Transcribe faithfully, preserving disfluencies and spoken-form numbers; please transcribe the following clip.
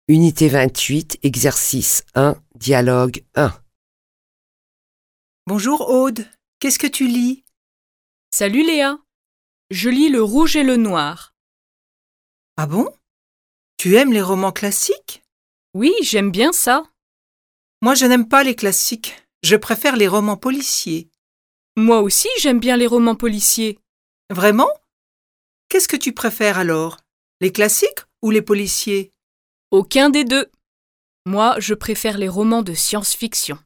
Unité vingt-huit, exercice un, dialogue un. Bonjour Aude, qu'est-ce que tu lis? Salut Léa, je lis Le Rouge et le Noir. Ah bon? Tu aimes les romans classiques? Oui, j'aime bien ça. Moi je n'aime pas les classiques, je préfère les romans policiers. Moi aussi, j'aime bien les romans policiers. Vraiment? Qu'est-ce que tu préfères alors? Les classiques ou les policiers? Aucun des deux. Moi, je préfère les romans de science-fiction.